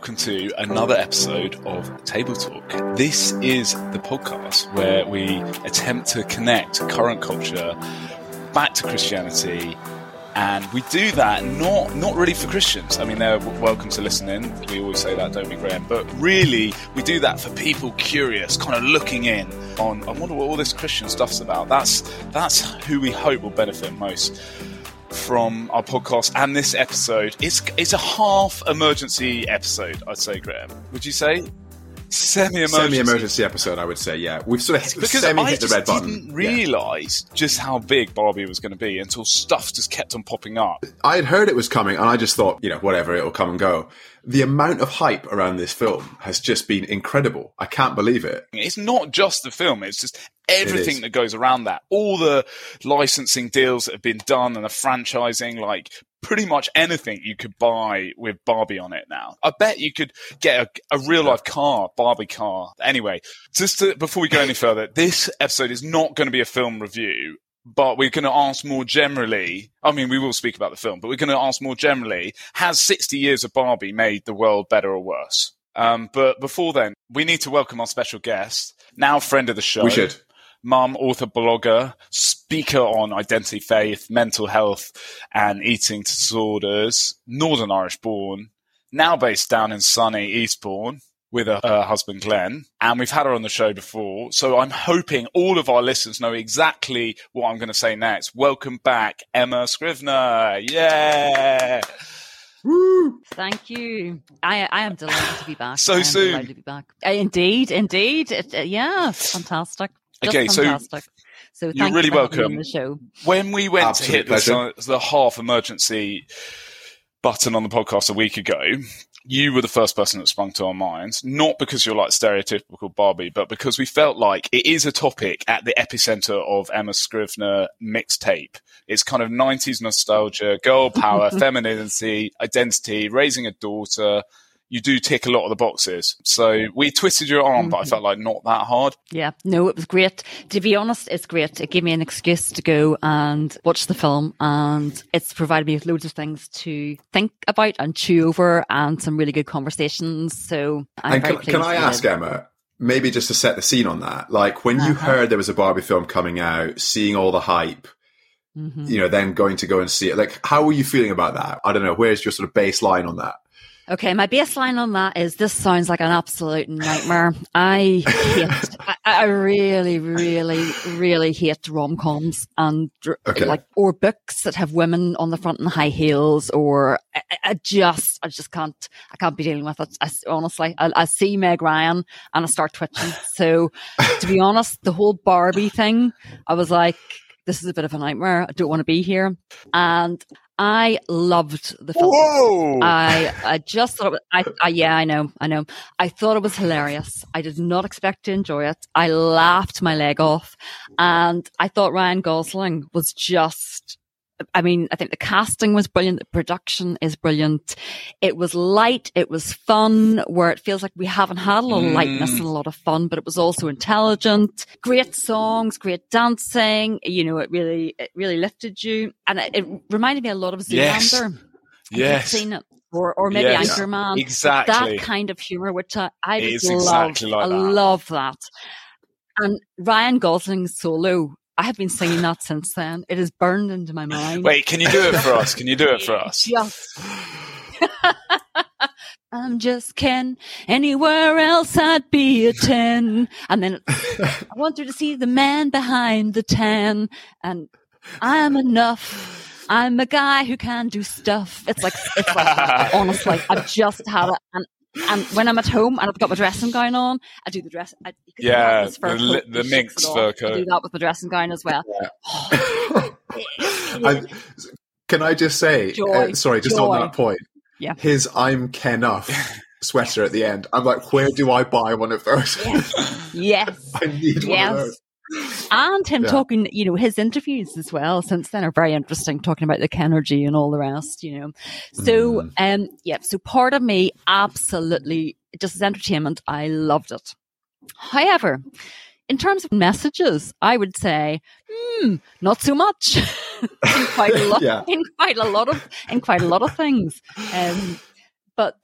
welcome to another episode of Table Talk. This is the podcast where we attempt to connect current culture back to Christianity, and we do that not really for Christians. I mean, they're welcome to listen in. We always say that, don't we, Graham? But really, we do that for people curious, kind of looking in on I wonder what all this Christian stuff's about. That's who we hope will benefit most from our podcast and this episode. It's a half emergency episode, I'd say, Graham. Would you say? Semi-emergency episode, I would say, yeah. We've sort of because hit the red button. I didn't realise just how big Barbie was going to be until stuff just kept on popping up. I had heard it was coming, and I just thought, whatever, it'll come and go. The amount of hype around this film has just been incredible. I can't believe it. It's not just the film, it's just everything that goes around that. All the licensing deals that have been done and the franchising, like pretty much anything you could buy with Barbie on it now. I bet you could get a real-life car, Barbie car. Anyway, before we go any further, this episode is not going to be a film review, but we're going to ask more generally. I mean, we will speak about the film, but we're going to ask more generally, has 60 years of Barbie made the world better or worse? But before then, we need to welcome our special guest, now friend of the show. We should. Mum, author, blogger, speaker on identity, faith, mental health, and eating disorders, Northern Irish born, now based down in sunny Eastbourne with her husband Glenn. And we've had her on the show before, so I'm hoping all of our listeners know exactly what I'm going to say next. Welcome back, Emma Scrivener. Yeah! Woo! Thank you. I am delighted to be back. So soon. Delighted to be back. Indeed. Yeah, fantastic. Okay, fantastic. So you're really welcome. On the show. When we went to hit the half emergency button on the podcast a week ago, you were the first person that sprung to our minds, not because you're like stereotypical Barbie, but because we felt like it is a topic at the epicenter of Emma Scrivener mixtape. It's kind of 90s nostalgia, girl power, femininity, identity, raising a daughter. You do tick a lot of the boxes. So we twisted your arm, but I felt like not that hard. Yeah, no, it was great. To be honest, it's great. It gave me an excuse to go and watch the film, and it's provided me with loads of things to think about and chew over and some really good conversations. So I'm very pleased. Can I ask, Emma, maybe just to set the scene on that, like when you heard there was a Barbie film coming out, seeing all the hype, then going to go and see it, like how were you feeling about that? I don't know. Where's your sort of baseline on that? Okay, my baseline on that is this sounds like an absolute nightmare. I really, really, really hate rom-coms and or books that have women on the front in high heels, or I just can't be dealing with it. Honestly, I see Meg Ryan and I start twitching. So to be honest, the whole Barbie thing, I was like, this is a bit of a nightmare. I don't want to be here. And I loved the film. Whoa! I just thought I know. I thought it was hilarious. I did not expect to enjoy it. I laughed my leg off, and I thought Ryan Gosling was just, I think the casting was brilliant. The production is brilliant. It was light. It was fun, where it feels like we haven't had a lot of lightness and a lot of fun, but it was also intelligent. Great songs, great dancing. It really lifted you. And it reminded me a lot of Zoolander. Yes. Seen it. Or maybe Anchorman. Exactly. That kind of humor, which I just love. Exactly like I love that. And Ryan Gosling's solo, I have been singing that since then. It is burned into my mind. Wait, can you do it for us? Just. I'm just Ken. Anywhere else I'd be a 10. And then I want you to see the man behind the tan. And I'm enough. I'm a guy who can do stuff. It's like honestly, I've just had it. And when I'm at home and I've got my dressing gown on, I do the dress. The minx fur coat. I do that with the dressing gown as well. Yeah. Can I just say, on that point, his I'm Ken-uff sweater at the end, I'm like, where do I buy one of those? Yes. I need one of those. And him talking, his interviews as well since then are very interesting, talking about the Kenergy and all the rest, So, so part of me, absolutely, just as entertainment, I loved it. However, in terms of messages, I would say, not so much. in quite a lot of things. But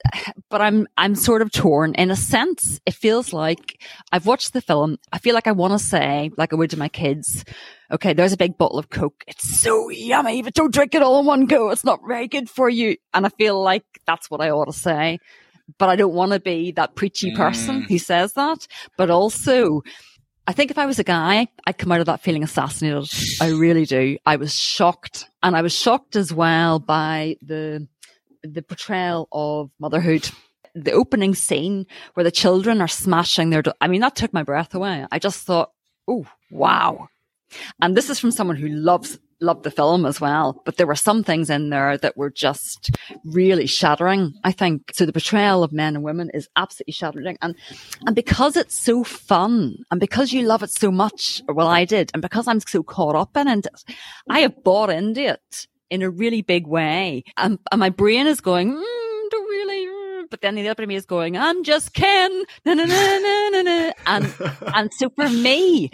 I'm sort of torn. In a sense, it feels like I've watched the film. I feel like I want to say, like I would to my kids, okay, there's a big bottle of Coke. It's so yummy, but don't drink it all in one go. It's not very good for you. And I feel like that's what I ought to say. But I don't want to be that preachy person who says that. But also, I think if I was a guy, I'd come out of that feeling assassinated. I really do. I was shocked. And I was shocked as well by the portrayal of motherhood. The opening scene where the children are smashing that took my breath away. I just thought, oh, wow. And this is from someone who loved the film as well. But there were some things in there that were just really shattering, I think. So the portrayal of men and women is absolutely shattering. And because it's so fun and because you love it so much, well, I did, and because I'm so caught up in it, I have bought into it in a really big way. And my brain is going, don't really, but then the other part of me is going, I'm just Ken. Na, na, na, na, na, na. And so for me,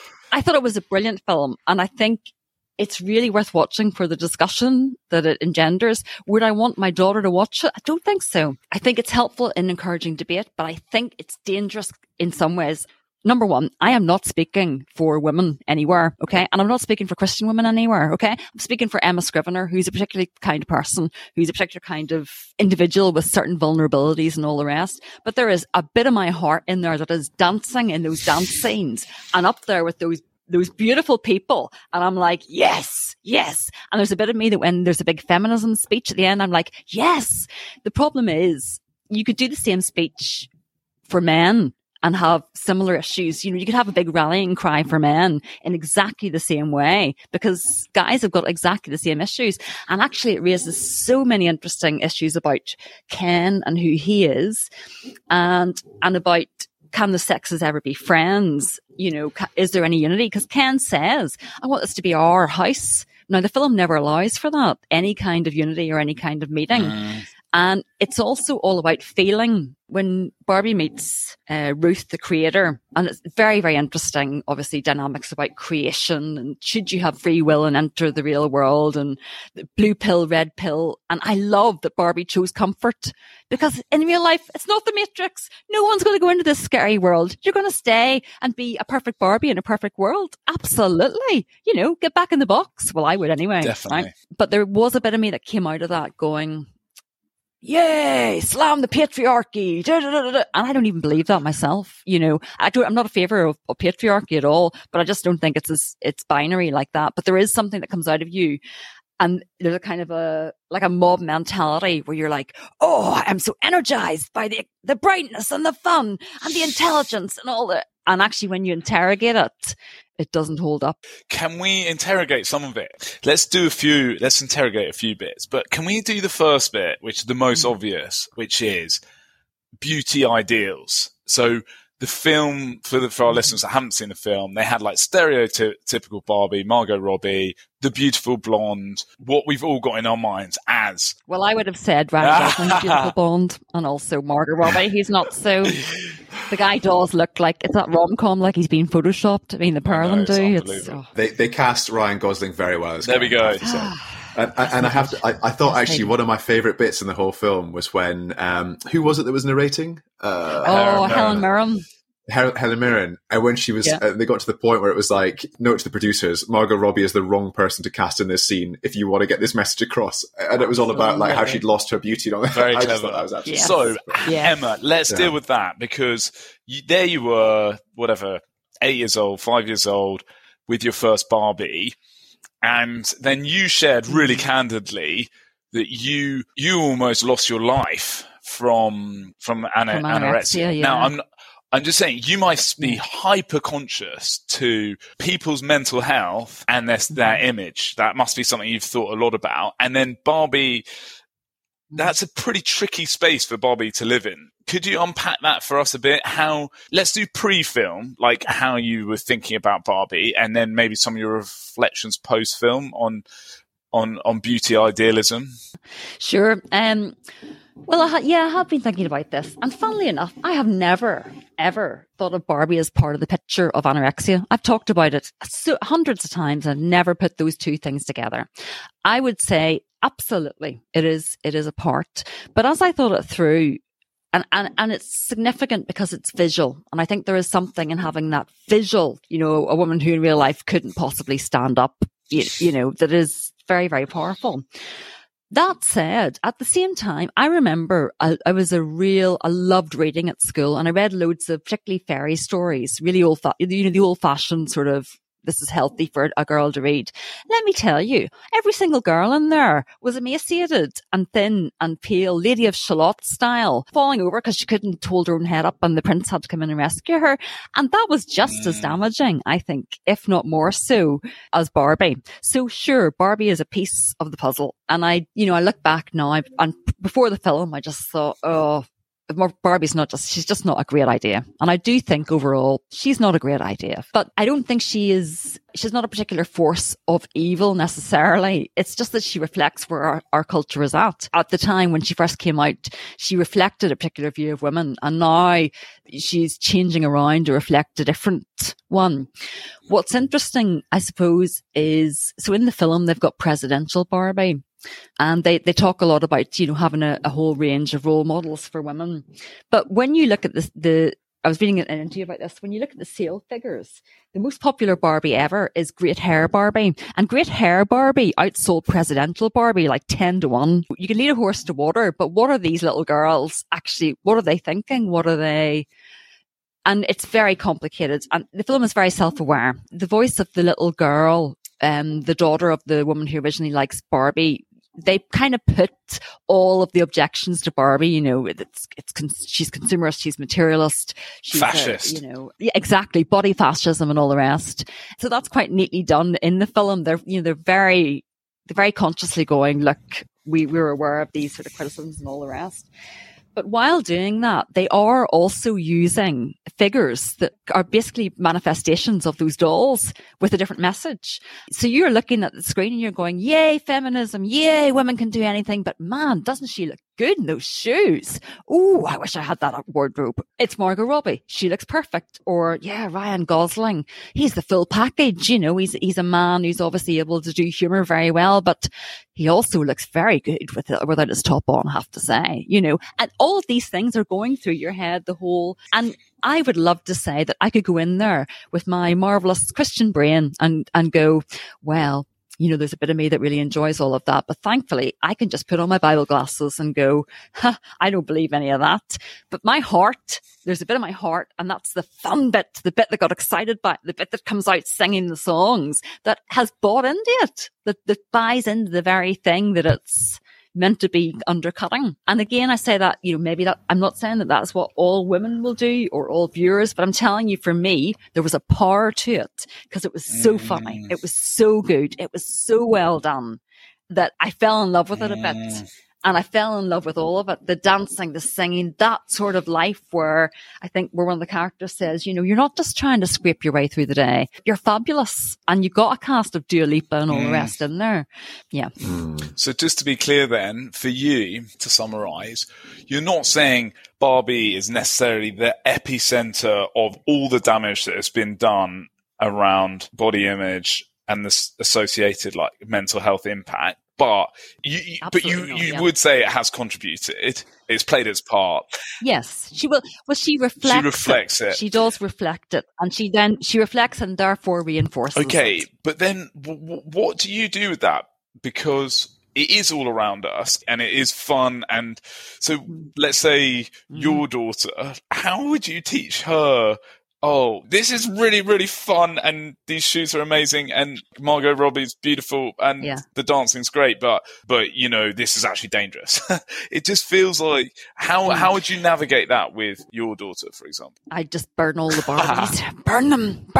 I thought it was a brilliant film. And I think it's really worth watching for the discussion that it engenders. Would I want my daughter to watch it? I don't think so. I think it's helpful in encouraging debate, but I think it's dangerous in some ways. Number one, I am not speaking for women anywhere, okay? And I'm not speaking for Christian women anywhere, okay? I'm speaking for Emma Scrivener, who's a particularly kind of person, who's a particular kind of individual with certain vulnerabilities and all the rest. But there is a bit of my heart in there that is dancing in those dance scenes and up there with those beautiful people. And I'm like, yes. And there's a bit of me that when there's a big feminism speech at the end, I'm like, yes. The problem is you could do the same speech for men and have similar issues. You could have a big rallying cry for men in exactly the same way because guys have got exactly the same issues. And actually it raises so many interesting issues about Ken and who he is and about, can the sexes ever be friends? Is there any unity? Because Ken says, I want this to be our house. Now, the film never allows for that, any kind of unity or any kind of meeting. And it's also all about feeling. When Barbie meets Ruth, the creator, and it's very, very interesting, obviously, dynamics about creation and should you have free will and enter the real world and the blue pill, red pill. And I love that Barbie chose comfort because in real life, it's not the Matrix. No one's going to go into this scary world. You're going to stay and be a perfect Barbie in a perfect world. Absolutely. Get back in the box. Well, I would anyway. Definitely. Right? But there was a bit of me that came out of that going, yay, slam the patriarchy, da, da, da, da. And I don't even believe that myself. I'm not a favor of patriarchy at all, but I just don't think it's binary like that. But there is something that comes out of you. And there's a kind of a mob mentality where you're like, oh, I'm so energized by the brightness and the fun and the intelligence and all that. And actually when you interrogate it, it doesn't hold up. Can we interrogate some of it? Let's interrogate a few bits, but can we do the first bit, which is the most obvious, which is beauty ideals. So the film, for our listeners that haven't seen the film, they had like stereotypical Barbie, Margot Robbie, the beautiful blonde, what we've all got in our minds as. Well, I would have said Ryan Gosling's beautiful blonde and also Margot Robbie. He's not so... The guy does look like it's that rom-com, like he's been photoshopped. I mean, the pair of them do. They cast Ryan Gosling very well. There we go. And I thought actually one of my favourite bits in the whole film was when who was it that was narrating? Helen Mirren. Helen Mirren, and when she was, they got to the point where it was like, note to the producers, Margot Robbie is the wrong person to cast in this scene if you want to get this message across. And it was all about like how she'd lost her beauty. Very I clever. That was actually So, Emma, let's deal with that because there you were, 8 years old, 5 years old with your first Barbie. And then you shared really candidly that you almost lost your life from anorexia. Yeah. Now, I'm just saying, you must be hyper conscious to people's mental health and their image. That must be something you've thought a lot about. And then Barbie, that's a pretty tricky space for Barbie to live in. Could you unpack that for us a bit? Let's do pre-film, like how you were thinking about Barbie, and then maybe some of your reflections post-film on beauty idealism. Sure. Well, I have been thinking about this. And funnily enough, I have never, ever thought of Barbie as part of the picture of anorexia. I've talked about it hundreds of times. I've never put those two things together. I would say absolutely it is a part. But as I thought it through, and it's significant because it's visual. And I think there is something in having that visual, a woman who in real life couldn't possibly stand up, that is very, very powerful. That said, at the same time, I remember I loved reading at school, and I read loads of particularly fairy stories, really the old fashioned sort of, this is healthy for a girl to read. Let me tell you, every single girl in there was emaciated and thin and pale, Lady of Shalott style, falling over because she couldn't hold her own head up and the prince had to come in and rescue her. And that was just as damaging, I think, if not more so, as Barbie. So sure, Barbie is a piece of the puzzle. And I look back now, and before the film, I just thought, Barbie's she's just not a great idea. And I do think overall, she's not a great idea. But I don't think she's not a particular force of evil necessarily. It's just that she reflects where our culture is at. At the time when she first came out, she reflected a particular view of women. And now she's changing around to reflect a different one. What's interesting, I suppose, is, so in the film, they've got presidential Barbie. And they talk a lot about, having a whole range of role models for women. But when you look at I was reading an interview about this, when you look at the sale figures, the most popular Barbie ever is Great Hair Barbie. And Great Hair Barbie outsold presidential Barbie like 10-1. You can lead a horse to water, but what are these little girls actually, what are they thinking? And it's very complicated. And the film is very self-aware. The voice of the little girl, the daughter of the woman who originally likes Barbie, they kind of put all of the objections to Barbie, she's consumerist, she's materialist, she's fascist, yeah, exactly, body fascism and all the rest. So that's quite neatly done in the film. They're very consciously going, look, we're aware of these sort of criticisms and all the rest. But while doing that, they are also using figures that are basically manifestations of those dolls with a different message. So you're looking at the screen and you're going, yay, feminism, yay, women can do anything. But man, doesn't she look good in those shoes? Ooh, I wish I had that wardrobe. It's Margot Robbie. She looks perfect. Or yeah, Ryan Gosling. He's the full package. He's a man who's obviously able to do humor very well, but he also looks very good without his top on, I have to say, and all of these things are going through your head and I would love to say that I could go in there with my marvelous Christian brain and go, well, there's a bit of me that really enjoys all of that. But thankfully, I can just put on my Bible glasses and go, I don't believe any of that. But my heart, there's a bit of my heart, and that's the fun bit, the bit that got excited by it, the bit that comes out singing the songs, that has bought into it, that buys into the very thing that it's meant to be undercutting. And again, I say that, maybe that, I'm not saying that that's what all women will do or all viewers, but I'm telling you, for me, there was a power to it because it was so funny. It was so good. It was so well done that I fell in love with it a bit. And I fell in love with all of it. The dancing, the singing, that sort of life where one of the characters says, you're not just trying to scrape your way through the day. You're fabulous. And you've got a cast of Dua Lipa and all the rest in there. Yeah. So just to be clear then, for you, to summarize, you're not saying Barbie is necessarily the epicenter of all the damage that has been done around body image and the associated mental health impact. But you would say it has contributed. It's played its part. Yes, she will. Well, she reflects it. She does reflect it, and she reflects and therefore reinforces. Okay, it. But then what do you do with that? Because it is all around us, and it is fun. And so, let's say your daughter. How would you teach her? Oh, this is really, really fun, and these shoes are amazing, and Margot Robbie's beautiful, and the dancing's great, but this is actually dangerous. It just feels like, how would you navigate that with your daughter, for example? I just burn all the Barbies. Burn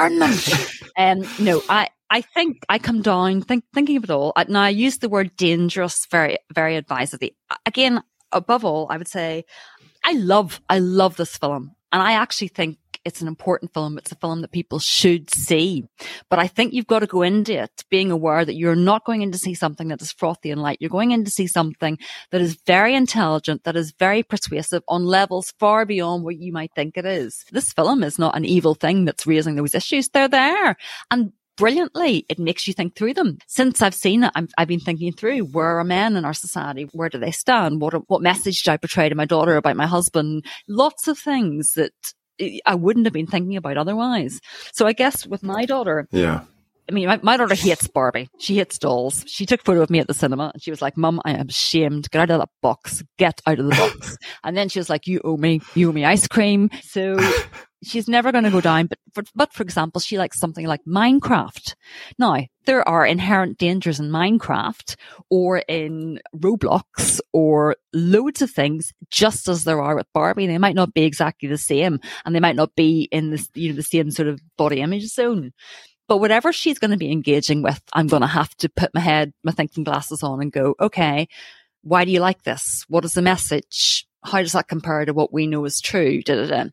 them. No, I think I come down thinking of it all. Now, I use the word dangerous very, very advisedly. Again, above all, I would say I love this film, and I actually think it's an important film. It's a film that people should see. But I think you've got to go into it being aware that you're not going in to see something that is frothy and light. You're going in to see something that is very intelligent, that is very persuasive on levels far beyond what you might think it is. This film is not an evil thing that's raising those issues. They're there. And brilliantly, it makes you think through them. Since I've seen it, I've been thinking through, where are men in our society? Where do they stand? What message do I portray to my daughter about my husband? Lots of things that I wouldn't have been thinking about otherwise. So I guess with my daughter, I mean, my daughter hates Barbie. She hates dolls. She took a photo of me at the cinema and she was like, Mum, I am ashamed. Get out of that box. Get out of the box. And then she was like, you owe me ice cream. So she's never going to go down. But for example, she likes something like Minecraft. Now, there are inherent dangers in Minecraft or in Roblox or loads of things, just as there are with Barbie. They might not be exactly the same, and they might not be in this, the same sort of body image zone. But whatever she's going to be engaging with, I'm going to have to put my thinking glasses on and go, okay, why do you like this? What is the message? How does that compare to what we know is true?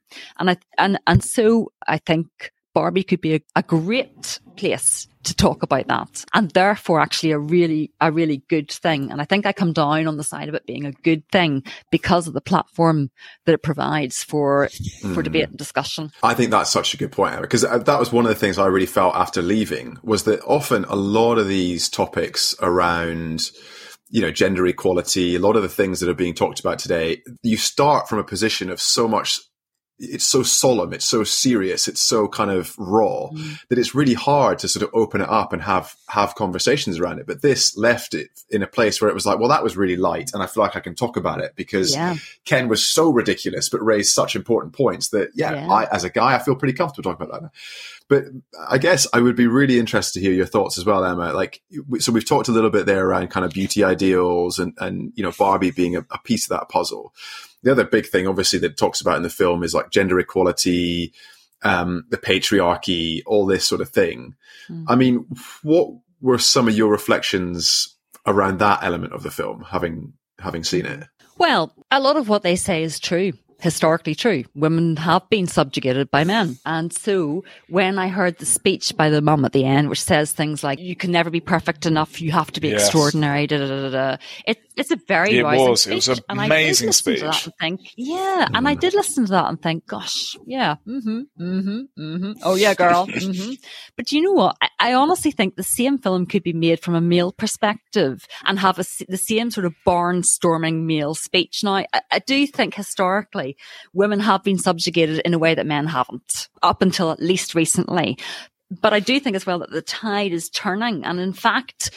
And so I think Barbie could be a great place to talk about that, and therefore actually a really good thing. And I think I come down on the side of it being a good thing because of the platform that it provides for debate and discussion. I think that's such a good point, because that was one of the things I really felt after leaving, was that often a lot of these topics around, gender equality, a lot of the things that are being talked about today, you start from a position of so much. It's so solemn, it's so serious, it's so kind of raw that it's really hard to sort of open it up and have conversations around it. But this left it in a place where it was like, well, that was really light, and I feel like I can talk about it because Ken was so ridiculous but raised such important points that, I, as a guy, I feel pretty comfortable talking about that now. But I guess I would be really interested to hear your thoughts as well, Emma. So we've talked a little bit there around kind of beauty ideals and Barbie being a piece of that puzzle. The other big thing, obviously, that it talks about in the film is like gender equality, the patriarchy, all this sort of thing. I mean, what were some of your reflections around that element of the film, having seen it? Well, a lot of what they say is true. Historically true. Women have been subjugated by men. And so when I heard the speech by the mum at the end, which says things like, you can never be perfect enough, you have to be extraordinary, it's a very rousing speech. It was an amazing speech. And I did listen to that and think, gosh, oh yeah, girl. But you know what? I honestly think the same film could be made from a male perspective and have the same sort of barnstorming male speech. Now, I do think historically, women have been subjugated in a way that men haven't, up until at least recently. But I do think as well that the tide is turning. And in fact,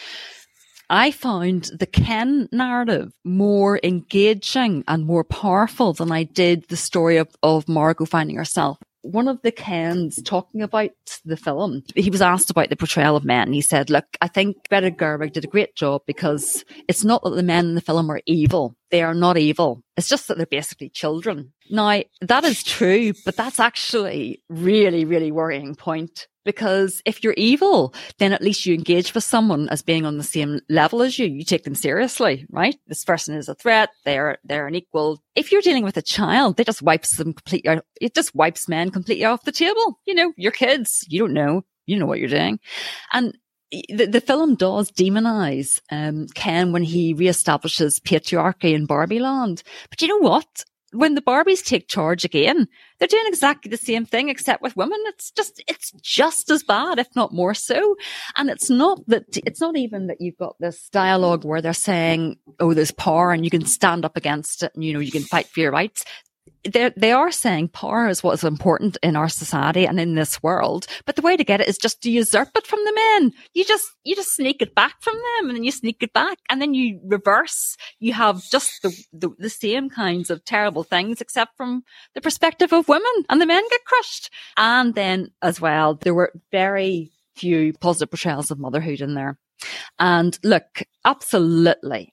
I found the Ken narrative more engaging and more powerful than I did the story of Margot finding herself. One of the Kens talking about the film, he was asked about the portrayal of men. He said, look, I think Greta Gerwig did a great job because it's not that the men in the film are evil. They are not evil. It's just that they're basically children. Now, that is true, but that's actually really, really worrying point. Because if you're evil, then at least you engage with someone as being on the same level as you. You take them seriously, right? This person is a threat. They're an equal. If you're dealing with a child, it just wipes them completely out. It just wipes men completely off the table. Your kids, you don't know. You know what you're doing. And the film does demonize Ken when he reestablishes patriarchy in Barbie Land. But you know what? When the Barbies take charge again, they're doing exactly the same thing, except with women. It's just as bad, if not more so. And it's not even that you've got this dialogue where they're saying, oh, there's power and you can stand up against it and, you can fight for your rights. They are saying power is what is important in our society and in this world. But the way to get it is just to usurp it from the men. You just sneak it back from them, and then you sneak it back, and then you reverse. You have just the same kinds of terrible things, except from the perspective of women, and the men get crushed. And then as well, there were very few positive portrayals of motherhood in there. And look, absolutely,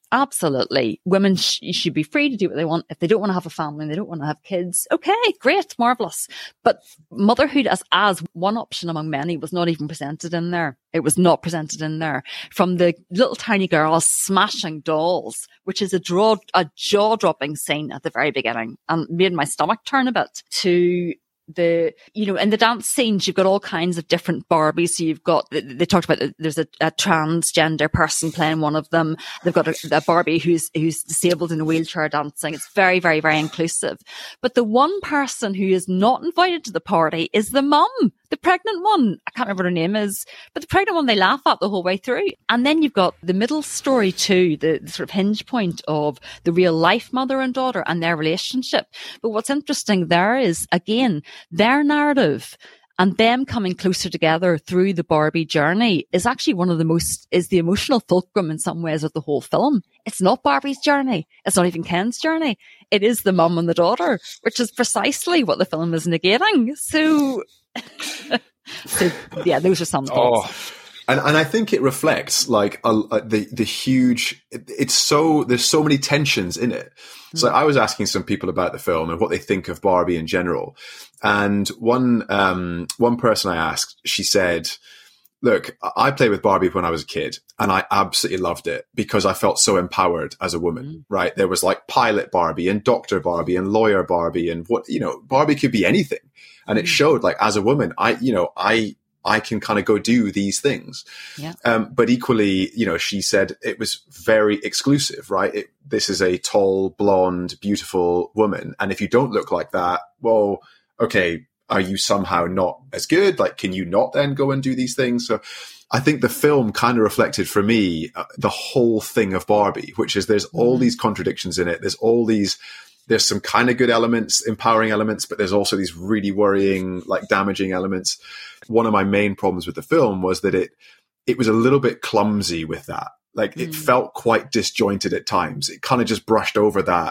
women should be free to do what they want. If they don't want to have a family and they don't want to have kids, okay, great, marvelous. But motherhood as one option among many was not even presented in there. It was not presented in there. From the little tiny girl smashing dolls, which is a jaw-dropping scene at the very beginning and made my stomach turn a bit, to in the dance scenes, you've got all kinds of different Barbies. So you've got, they talked about, there's a transgender person playing one of them. They've got a Barbie who's disabled in a wheelchair dancing. It's very, very, very inclusive. But the one person who is not invited to the party is the mum, the pregnant one. I can't remember what her name is, but the pregnant one they laugh at the whole way through. And then you've got the middle story too, the sort of hinge point of the real life mother and daughter and their relationship. But what's interesting there is, again, their narrative and them coming closer together through the Barbie journey is actually is the emotional fulcrum in some ways of the whole film. It's not Barbie's journey. It's not even Ken's journey. It is the mum and the daughter, which is precisely what the film is negating. So yeah, those are some thoughts. Oh. And I think it reflects like the huge, there's so many tensions in it. So I was asking some people about the film and what they think of Barbie in general. And one person I asked, she said, look, I played with Barbie when I was a kid and I absolutely loved it because I felt so empowered as a woman, right? There was like pilot Barbie and doctor Barbie and lawyer Barbie and Barbie could be anything. And it showed like as a woman, I can kind of go do these things. Yeah. But equally, she said it was very exclusive, right? This is a tall, blonde, beautiful woman. And if you don't look like that, well, okay, are you somehow not as good? Like, can you not then go and do these things? So I think the film kind of reflected for me the whole thing of Barbie, which is there's all these contradictions in it. There's some kind of good elements, empowering elements, but there's also these really worrying, like damaging elements. One of my main problems with the film was that it was a little bit clumsy with that. Like it felt quite disjointed at times. It kind of just brushed over that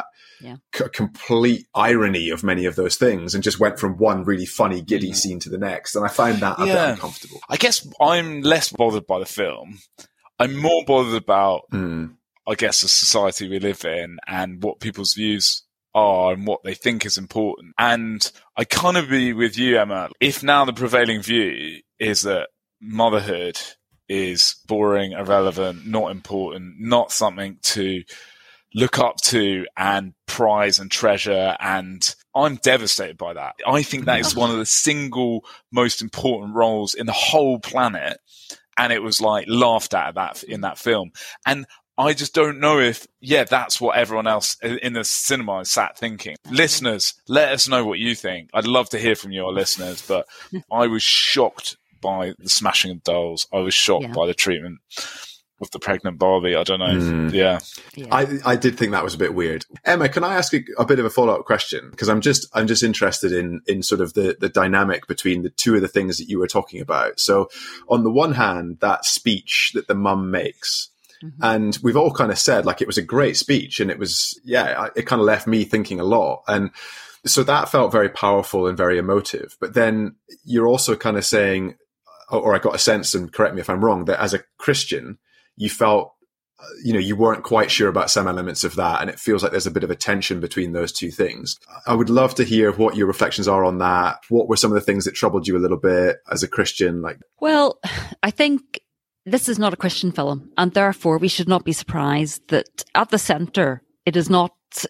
complete irony of many of those things and just went from one really funny, giddy scene to the next. And I find that a bit uncomfortable. I guess I'm less bothered by the film. I'm more bothered about, I guess, the society we live in and what people's views are and what they think is important. And I kind of agree with you, Emma. If now the prevailing view is that motherhood is boring, irrelevant, not important, not something to look up to and prize and treasure, and I'm devastated by that. I think that is one of the single most important roles in the whole planet, and it was like laughed at in that film. And I just don't know if, that's what everyone else in the cinema is sat thinking. Listeners, let us know what you think. I'd love to hear from your listeners, but I was shocked by the smashing of dolls. I was shocked by the treatment of the pregnant Barbie. I don't know. Yeah. I did think that was a bit weird. Emma, can I ask a bit of a follow-up question? Because I'm just interested in sort of the dynamic between the two of the things that you were talking about. So on the one hand, that speech that the mum makes, and we've all kind of said, like, it was a great speech and it was, it kind of left me thinking a lot. And so that felt very powerful and very emotive. But then you're also kind of saying, or I got a sense, and correct me if I'm wrong, that as a Christian, you felt, you weren't quite sure about some elements of that. And it feels like there's a bit of a tension between those two things. I would love to hear what your reflections are on that. What were some of the things that troubled you a little bit as a Christian? Well, I think this is not a Christian film, and therefore we should not be surprised that at the centre, it is not, so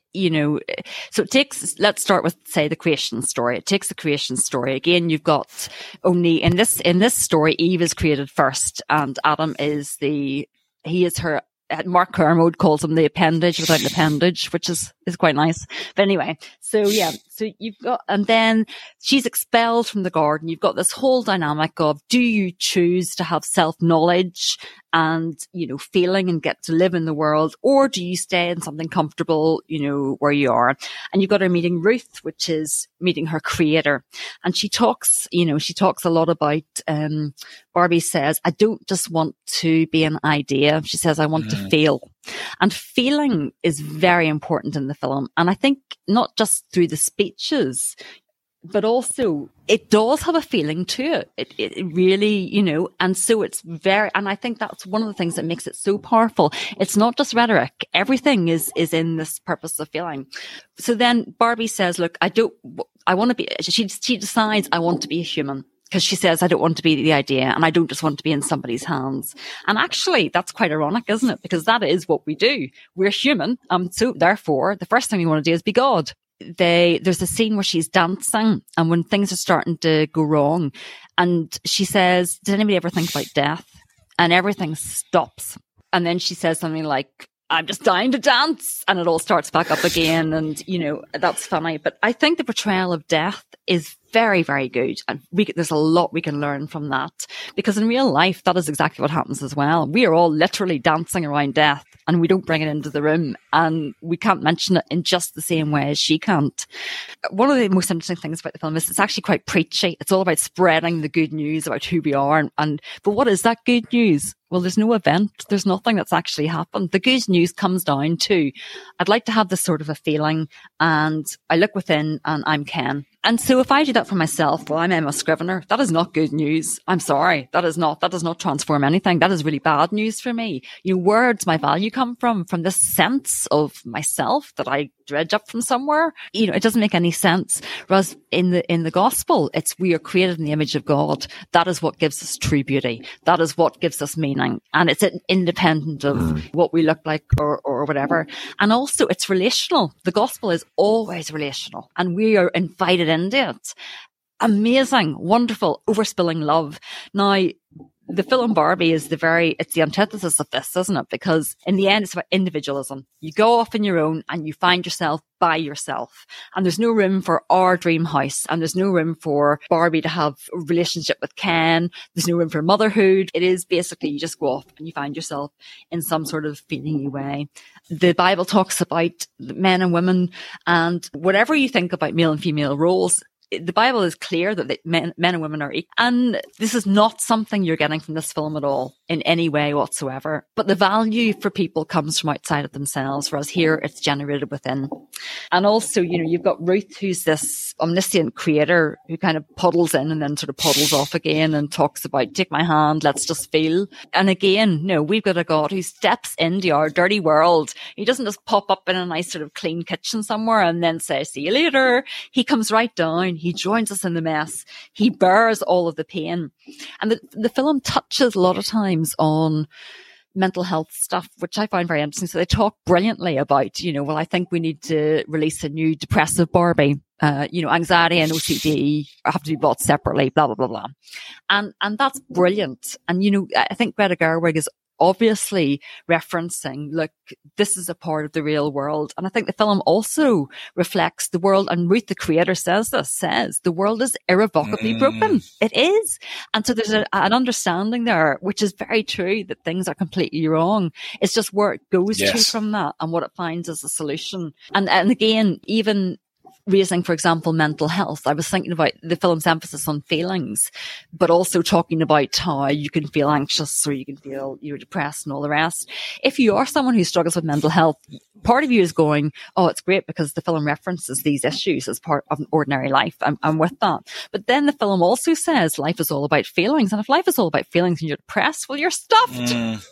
it takes, let's start with, say, the creation story. It takes the creation story. Again, you've got only, in this story, Eve is created first, and Adam is her, Mark Kermode calls him the appendage without an appendage, which is quite nice. But anyway, so you've got, and then she's expelled from the garden. You've got this whole dynamic of, do you choose to have self-knowledge and, feeling and get to live in the world, or do you stay in something comfortable, where you are? And you've got her meeting Ruth, which is meeting her creator. And she talks a lot about, Barbie says, I don't just want to be an idea. She says, I want to feel. And feeling is very important in the film. And I think not just through the speeches, but also it does have a feeling to it. It really, and so it's and I think that's one of the things that makes it so powerful. It's not just rhetoric. Everything is in this purpose of feeling. So then Barbie says, look, she decides I want to be a human. Because she says, I don't want to be the idea and I don't just want to be in somebody's hands. And actually, that's quite ironic, isn't it? Because that is what we do. We're human. So therefore, the first thing we want to do is be God. there's a scene where she's dancing, and when things are starting to go wrong, and she says, did anybody ever think about death? And everything stops. And then she says something like, I'm just dying to dance. And it all starts back up again. And, that's funny. But I think the portrayal of death is very, very good. And there's a lot we can learn from that, because in real life, that is exactly what happens as well. We are all literally dancing around death, and we don't bring it into the room, and we can't mention it in just the same way as she can't. One of the most interesting things about the film is it's actually quite preachy. It's all about spreading the good news about who we are. But what is that good news? Well, there's no event. There's nothing that's actually happened. The good news comes down to, I'd like to have this sort of a feeling, and I look within and I'm Ken. And so if I do that for myself, well, I'm Emma Scrivener. That is not good news. I'm sorry. That does not transform anything. That is really bad news for me. Where does my value come from? From this sense of myself that I dredge up from somewhere? It doesn't make any sense. Whereas in the gospel, we are created in the image of God. That is what gives us true beauty. That is what gives us meaning. And it's independent of what we look like or whatever. And also it's relational. The gospel is always relational, and we are invited into it. Amazing, wonderful, overspilling love. Now, the film Barbie is it's the antithesis of this, isn't it? Because in the end, it's about individualism. You go off on your own and you find yourself by yourself. And there's no room for our dream house. And there's no room for Barbie to have a relationship with Ken. There's no room for motherhood. It is basically, you just go off and you find yourself in some sort of feelingy way. The Bible talks about men and women, and whatever you think about male and female roles, the Bible is clear that men and women are equal. And this is not something you're getting from this film at all in any way whatsoever. But the value for people comes from outside of themselves, whereas here it's generated within. And also, you've got Ruth, who's this omniscient creator who kind of puddles in and then sort of puddles off again and talks about, take my hand, let's just feel. And again, we've got a God who steps into our dirty world. He doesn't just pop up in a nice sort of clean kitchen somewhere and then say, see you later. He comes right down. He joins us in the mess. He bears all of the pain. And the film touches a lot of times on mental health stuff, which I find very interesting. So they talk brilliantly about, I think we need to release a new depressive Barbie. Anxiety and OCD have to be bought separately, blah, blah, blah, blah. And that's brilliant. And, I think Greta Gerwig is obviously referencing, look, this is a part of the real world. And I think the film also reflects the world. And Ruth, the creator, says the world is irrevocably broken. It is. And so there's an understanding there, which is very true, that things are completely wrong. It's just where it goes to from that and what it finds as a solution. And again, even raising, for example, mental health. I was thinking about the film's emphasis on feelings, but also talking about how you can feel anxious or you can feel you're depressed and all the rest. If you are someone who struggles with mental health, part of you is going, oh, it's great because the film references these issues as part of an ordinary life. I'm with that. But then the film also says life is all about feelings. And if life is all about feelings and you're depressed, well, you're stuffed.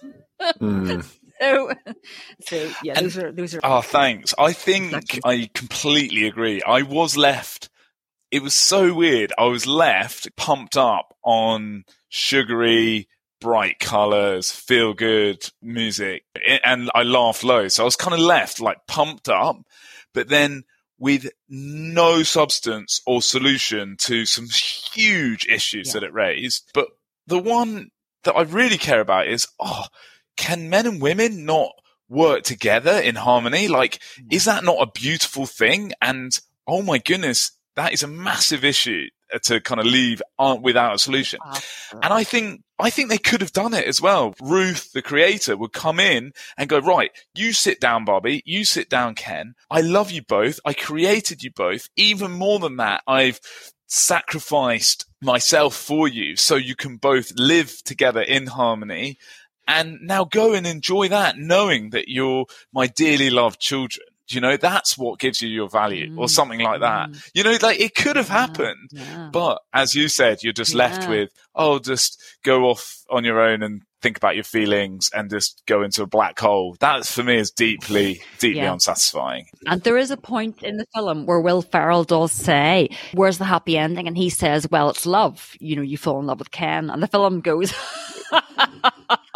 So yeah, those are. Oh, thanks. I think exactly. I completely agree. I was left. It was so weird. I was left pumped up on sugary, bright colours, feel good music, and I laughed loads. So I was kind of left pumped up, but then with no substance or solution to some huge issues that it raised. But the one that I really care about is, can men and women not work together in harmony? Is that not a beautiful thing? And oh my goodness, that is a massive issue to kind of leave without a solution. And I think they could have done it as well. Ruth, the creator, would come in and go, right, you sit down, Barbie. You sit down, Ken. I love you both. I created you both. Even more than that, I've sacrificed myself for you so you can both live together in harmony. And now go and enjoy that, knowing that you're my dearly loved children. That's what gives you your value or something like that. It could have happened. Yeah. But as you said, you're just left with, just go off on your own and think about your feelings and just go into a black hole. That, for me, is deeply unsatisfying. And there is a point in the film where Will Ferrell does say, where's the happy ending? And he says, well, it's love. You fall in love with Ken. And the film goes...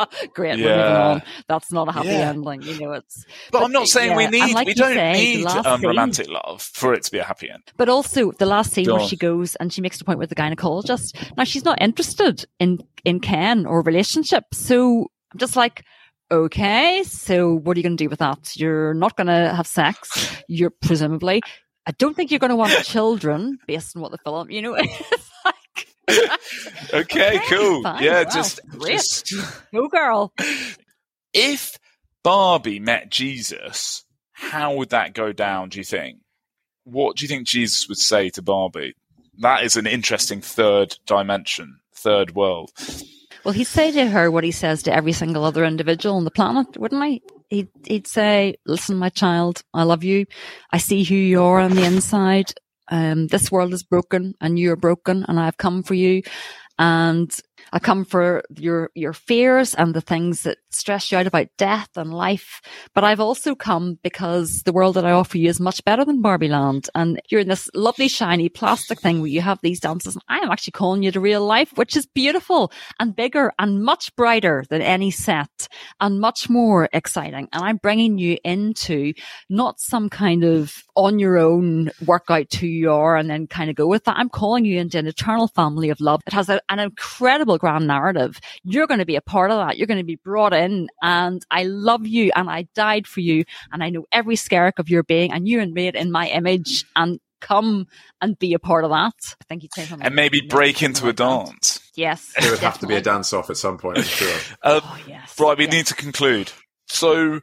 Great, we're moving on. That's not a happy ending, But I'm not saying we don't need romantic love for it to be a happy end. But also the last scene where she goes and she makes an appointment with the gynecologist. Now she's not interested in Ken or relationship. So I'm just like, okay, so what are you going to do with that? You're not going to have sex. You're presumably, I don't think you're going to want children based on what the film, it's like. Okay, cool. Fine, yeah, wow, just go girl. If Barbie met Jesus, how would that go down, do you think? What do you think Jesus would say to Barbie? That is an interesting third dimension, third world. Well, he'd say to her what he says to every single other individual on the planet, wouldn't he? He'd say, listen, my child, I love you. I see who you are on the inside. This world is broken and you're broken and I've come for you. And I come for your fears and the things that stress you out about death and life. But I've also come because the world that I offer you is much better than Barbie Land. And you're in this lovely, shiny plastic thing where you have these dances. And I am actually calling you to real life, which is beautiful and bigger and much brighter than any set and much more exciting. And I'm bringing you into not some kind of on your own work out who you are and then kind of go with that. I'm calling you into an eternal family of love. It has an incredible grand narrative. You're going to be a part of that. You're going to be brought in, and I love you and I died for you and I know every skerrick of your being and you're made in my image, and come and be a part of that. I think you'd say something. And maybe break into a dance. Yes. There would have to be a dance off at some point, I'm sure. Yes. Right, we need to conclude. So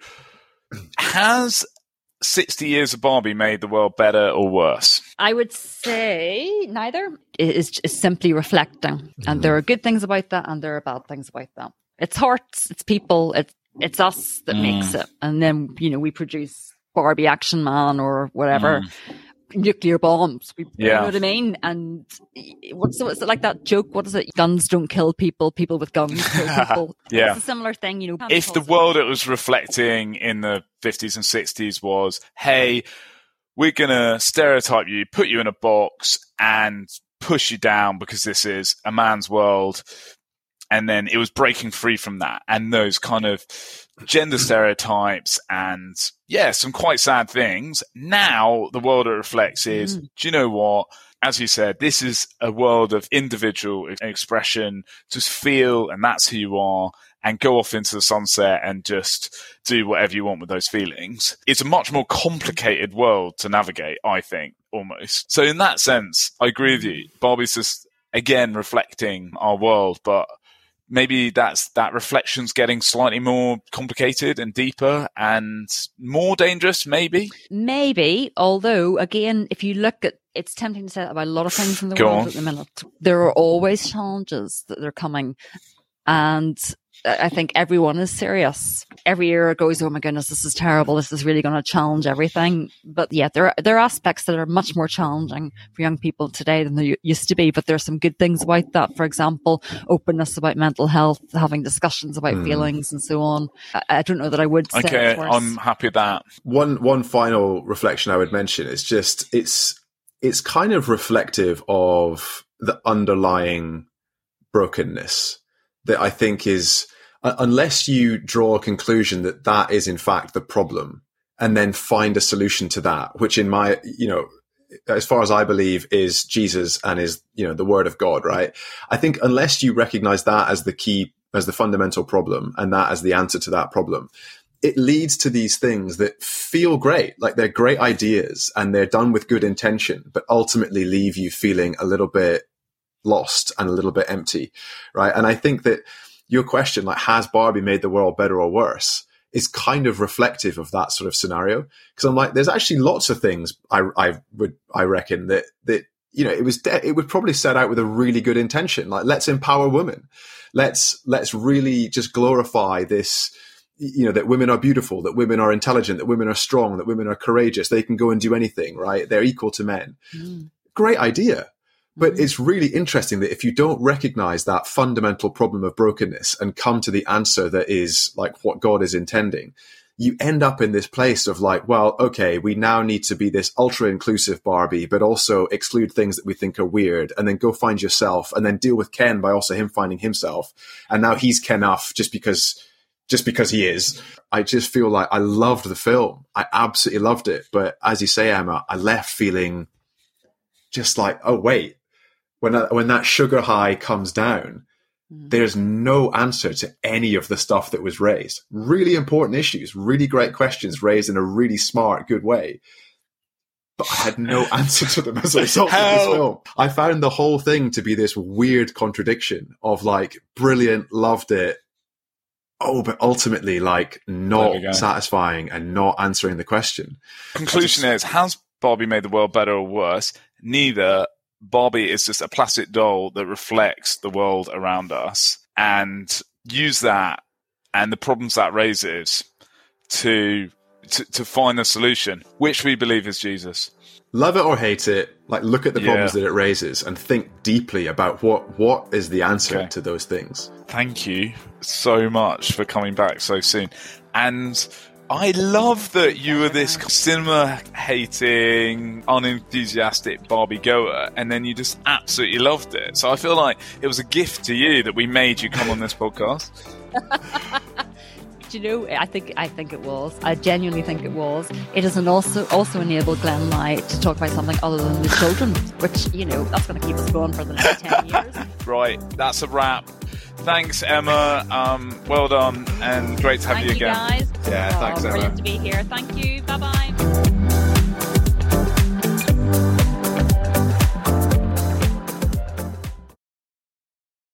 has 60 years of Barbie made the world better or worse? I would say neither. It is simply reflecting. And there are good things about that and there are bad things about that. It's hearts, it's people, it's us that makes it. And then, we produce Barbie Action Man or whatever. Nuclear bombs. You know what I mean? And what's it like that joke? What is it? Guns don't kill people. People with guns kill people. Yeah. It's a similar thing, If the world it was reflecting in the 50s and 60s was, hey, we're going to stereotype you, put you in a box and push you down because this is a man's world. And then it was breaking free from that and those kind of gender stereotypes and, some quite sad things. Now, the world it reflects is, do you know what? As you said, this is a world of individual expression. Just feel, and that's who you are, and go off into the sunset and just do whatever you want with those feelings. It's a much more complicated world to navigate, I think, almost. So in that sense, I agree with you. Barbie's just, again, reflecting our world, but maybe that reflection's getting slightly more complicated and deeper and more dangerous, maybe? Maybe, although, again, if you look at, it's tempting to say that about a lot of things in the world at the minute. There are always challenges that are coming. And I think everyone is serious. Every year it goes, oh my goodness, this is terrible. This is really going to challenge everything. But there are aspects that are much more challenging for young people today than they used to be. But there are some good things about that. For example, openness about mental health, having discussions about feelings and so on. I don't know that I would say okay, it's worse. I'm happy with that. One final reflection I would mention is just, it's kind of reflective of the underlying brokenness that I think is, unless you draw a conclusion that is in fact the problem and then find a solution to that, which in my, as far as I believe is Jesus and is, the word of God, right? I think unless you recognize that as the key, as the fundamental problem and that as the answer to that problem, it leads to these things that feel great, like they're great ideas and they're done with good intention, but ultimately leave you feeling a little bit lost and a little bit empty, right? And I think that your question, like, has Barbie made the world better or worse, is kind of reflective of that sort of scenario. Because I'm like, there's actually lots of things I reckon that it would probably set out with a really good intention. Like, let's empower women. Let's really just glorify this, that women are beautiful, that women are intelligent, that women are strong, that women are courageous. They can go and do anything, right? They're equal to men. Great idea. But it's really interesting that if you don't recognize that fundamental problem of brokenness and come to the answer that is like what God is intending, you end up in this place of like, well, okay, we now need to be this ultra inclusive Barbie, but also exclude things that we think are weird, and then go find yourself, and then deal with Ken by also him finding himself. And now he's Ken-uff just because he is. I just feel like I loved the film. I absolutely loved it. But as you say, Emma, I left feeling just like, oh, wait, when that sugar high comes down, there's no answer to any of the stuff that was raised. Really important issues, really great questions raised in a really smart, good way. But I had no answer to them as a result of this film. I found the whole thing to be this weird contradiction of like, brilliant, loved it. Oh, but ultimately like not satisfying and not answering the question. Conclusion is, has Barbie made the world better or worse? Neither. Barbie is just a plastic doll that reflects the world around us, and use that and the problems that raises to find the solution, which we believe is Jesus. Love it or hate it, like look at the problems that it raises and think deeply about what is the answer to those things. Thank you so much for coming back so soon. And I love that you were this cinema-hating, unenthusiastic Barbie goer, and then you just absolutely loved it. So I feel like it was a gift to you that we made you come on this podcast. Do you know, I think it was. I genuinely think it was. It has also enabled Glenn and I to talk about something other than the children, which, you know, that's going to keep us going for the next 10 years. Right, that's a wrap. Thanks, Emma. Well done, and great to have you again. Thank you, guys. Yeah, thanks, Emma. Brilliant to be here. Thank you. Bye-bye.